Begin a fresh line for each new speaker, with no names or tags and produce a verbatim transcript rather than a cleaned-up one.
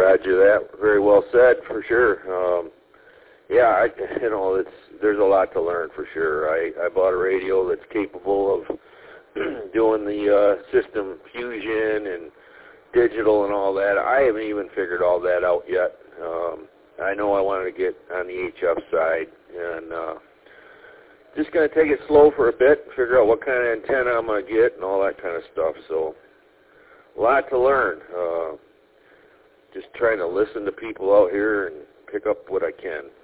Roger that. Very well said, for sure. Um, yeah, I, you know, it's there's a lot to learn for sure. I, I bought a radio that's capable of doing the uh, system fusion and digital and all that. I haven't even figured all that out yet. Um, I know I wanted to get on the H F side, and uh, just going to take it slow for a bit, figure out what kind of antenna I'm going to get and all that kind of stuff. So a lot to learn. Uh, just trying to listen to people out here and pick up what I can.